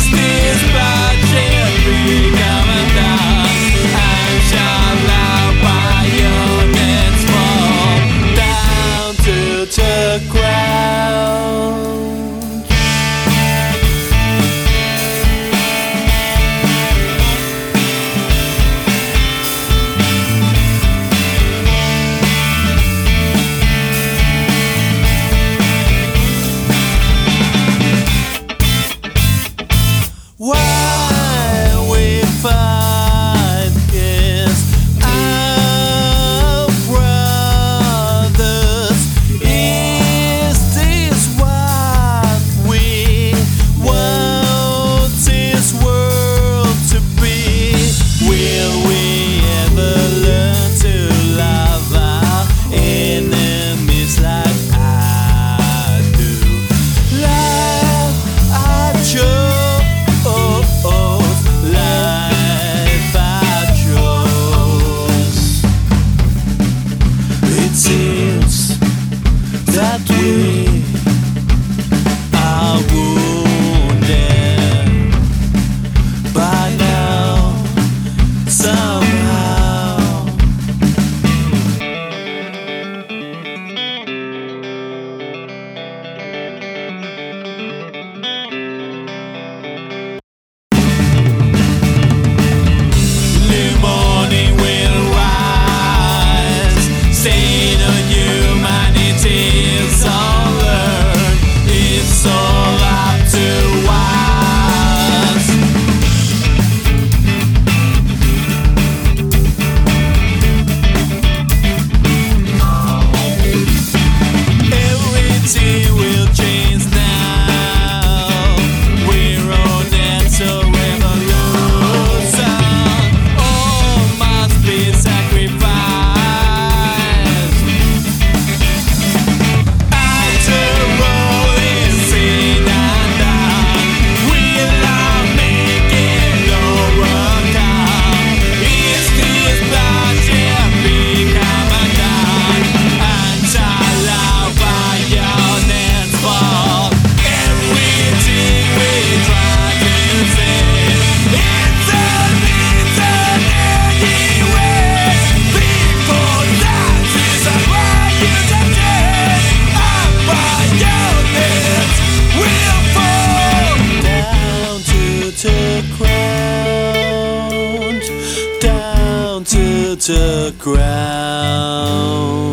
this budget become undone? And shall our bayonets fall down to the ground? Why we fight against our brothers? Is this what we want this world to be? Will we ever learn to love our enemies like I do? Love our joy. Life I chose. It seems that we are wounded by now somehow. Morning will rise, stain on humanity's all learned. It's all up to us. Everything will change now. We're on that revolution. Be sacrificed. After all is said and done, will our making overcome? Is this bloodshed become undone? And shall our bayonets fall? Everything we try to say, it's an anyway. People dance is a bayonets. Our bayonets will fall down to the ground, down to the ground.